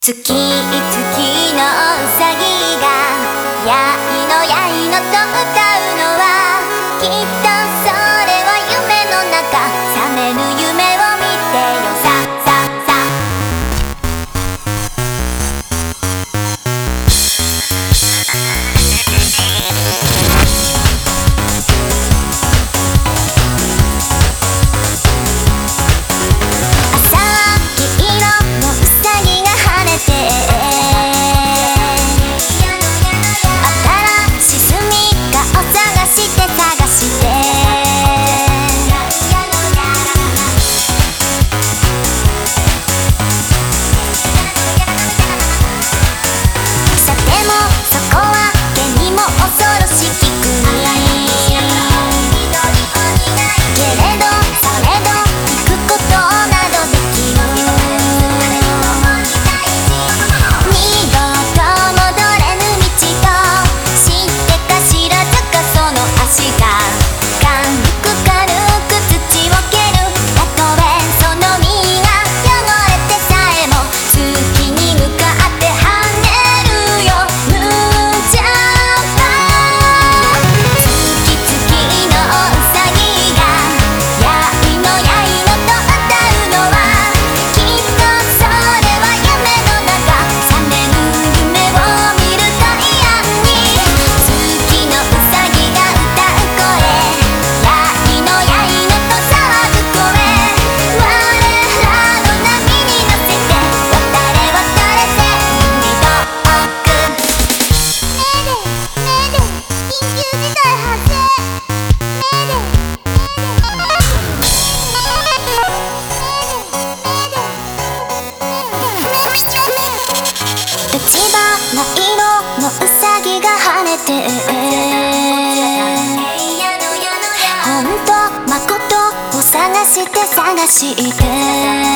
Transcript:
月々のうさぎがやいのやいのと歌うのはきっとそれは夢の中覚める夢を見てよさささ朝は黄色のうさぎが晴れて新しい住みかを探して探してさてもそこは毛にも恐ろしき国けれどそれど行くことなどできる二度と戻れぬ道と知ってか知らずかその足が軽く軽く土を蹴るたとえその身が汚れてさえも月に向かって跳ねるよムーンジャンパー月々のうさぎがやいのやいのと歌うのはきっとそれは夢の中覚める夢を見るタイヤに月のうさぎが歌う声やいのやいのと騒ぐ声我らの波に乗せて渡れ渡れて海遠くメーデー緊急事態発生メーデー立花色のうさぎが跳ねてほんとまことを探して探して